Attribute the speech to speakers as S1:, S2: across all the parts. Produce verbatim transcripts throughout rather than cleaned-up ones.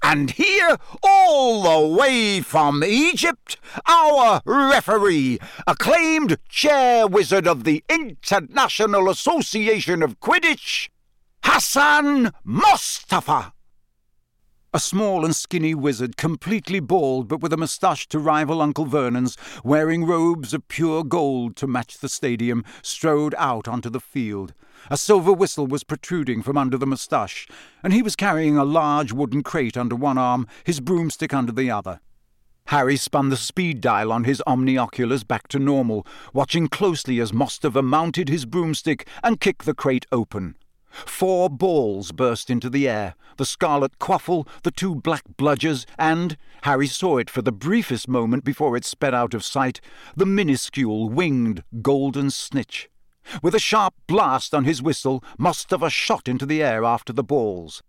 S1: And here, all the way from Egypt, our referee, acclaimed chair wizard of the International Association of Quidditch, Hassan Mustafa. A small and skinny wizard, completely bald but with a moustache to rival Uncle Vernon's, wearing robes of pure gold to match the stadium, strode out onto the field. A silver whistle was protruding from under the moustache, and he was carrying a large wooden crate under one arm, his broomstick under the other. Harry spun the speed dial on his omnioculars back to normal, watching closely as Mustafa mounted his broomstick and kicked the crate open. Four balls burst into the air, the scarlet quaffle, the two black bludgers, and, Harry saw it for the briefest moment before it sped out of sight, the minuscule, winged, golden snitch. With a sharp blast on his whistle, Mustafa shot into the air after the balls.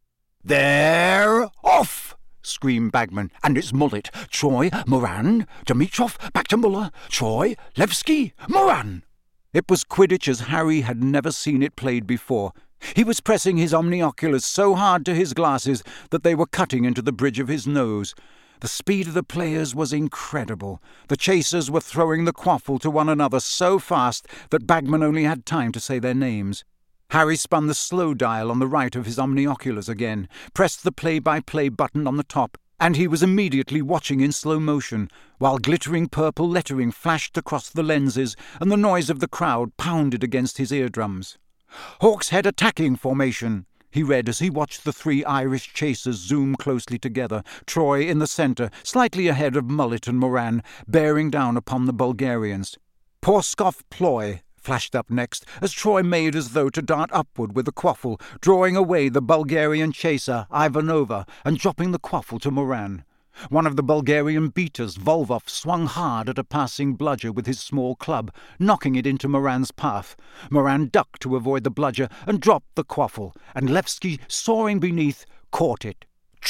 S1: "They're off!" screamed Bagman, "and it's Mullet, Troy, Moran, Dimitrov, back to Muller, Troy, Levski, Moran." It was Quidditch as Harry had never seen it played before. He was pressing his omnioculars so hard to his glasses that they were cutting into the bridge of his nose. The speed of the players was incredible. The chasers were throwing the quaffle to one another so fast that Bagman only had time to say their names. Harry spun the slow dial on the right of his omnioculars again, pressed the play-by-play button on the top, and he was immediately watching in slow motion, while glittering purple lettering flashed across the lenses and the noise of the crowd pounded against his eardrums. "Hawkshead attacking formation," he read as he watched the three Irish chasers zoom closely together, Troy in the centre, slightly ahead of Mullet and Moran, bearing down upon the Bulgarians. "Porskov ploy" flashed up next, as Troy made as though to dart upward with the quaffle, drawing away the Bulgarian chaser, Ivanova, and dropping the quaffle to Moran. One of the Bulgarian beaters, Volvov, swung hard at a passing bludger with his small club, knocking it into Moran's path. Moran ducked to avoid the bludger and dropped the quaffle, and Levski, soaring beneath, caught it.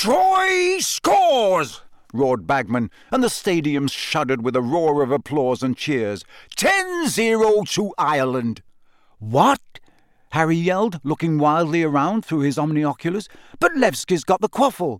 S1: "Troy scores!" roared Bagman, and the stadium shuddered with a roar of applause and cheers. ten zero to Ireland. "What?" Harry yelled, looking wildly around through his omnioculars. "But Levski's got the quaffle."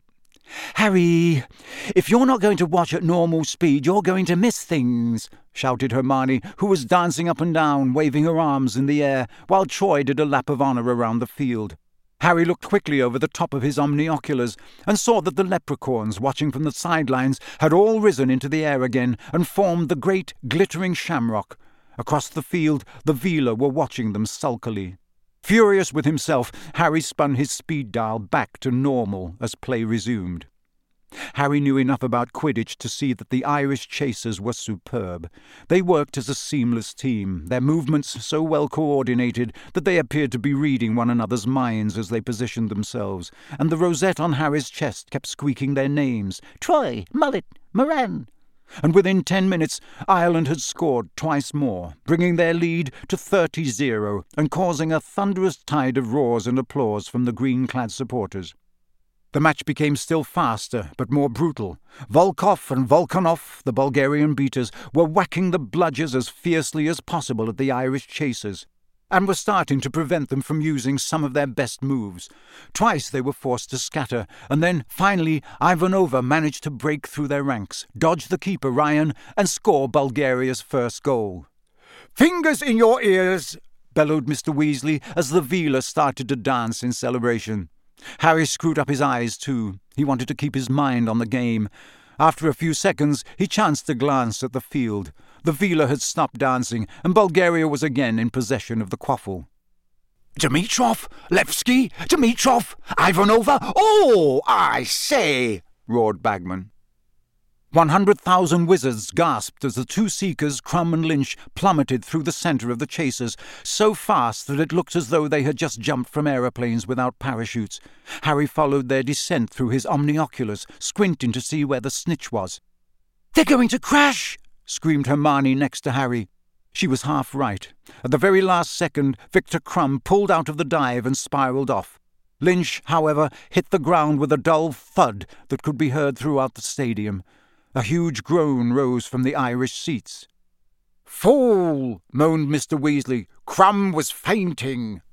S1: "Harry, if you're not going to watch at normal speed, you're going to miss things," shouted Hermione, who was dancing up and down, waving her arms in the air, while Troy did a lap of honour around the field. Harry looked quickly over the top of his omnioculars and saw that the leprechauns, watching from the sidelines, had all risen into the air again and formed the great glittering shamrock. Across the field, the Vila were watching them sulkily. Furious with himself, Harry spun his speed dial back to normal as play resumed. Harry knew enough about Quidditch to see that the Irish chasers were superb. They worked as a seamless team, their movements so well coordinated that they appeared to be reading one another's minds as they positioned themselves, and the rosette on Harry's chest kept squeaking their names, Troy, Mullet, Moran. And within ten minutes, Ireland had scored twice more, bringing their lead to thirty zero and causing a thunderous tide of roars and applause from the green-clad supporters. The match became still faster, but more brutal. Volkov and Volkanov, the Bulgarian beaters, were whacking the bludgers as fiercely as possible at the Irish chasers, and were starting to prevent them from using some of their best moves. Twice they were forced to scatter, and then, finally, Ivanova managed to break through their ranks, dodge the keeper, Ryan, and score Bulgaria's first goal. "Fingers in your ears!" bellowed Mister Weasley as the Vila started to dance in celebration. Harry screwed up his eyes, too. He wanted to keep his mind on the game. After a few seconds, he chanced to glance at the field. The Vila had stopped dancing, and Bulgaria was again in possession of the quaffle. "Dimitrov! Levski! Dimitrov! Ivanova! Oh, I say!" roared Bagman. One hundred thousand wizards gasped as the two seekers, Crumb and Lynch, plummeted through the centre of the chasers, so fast that it looked as though they had just jumped from aeroplanes without parachutes. Harry followed their descent through his omnioculars, squinting to see where the snitch was. "They're going to crash!" screamed Hermione next to Harry. She was half right. At the very last second, Victor Crumb pulled out of the dive and spiralled off. Lynch, however, hit the ground with a dull thud that could be heard throughout the stadium. A huge groan rose from the Irish seats. "Fool!" moaned Mister Weasley. "Crumb was fainting."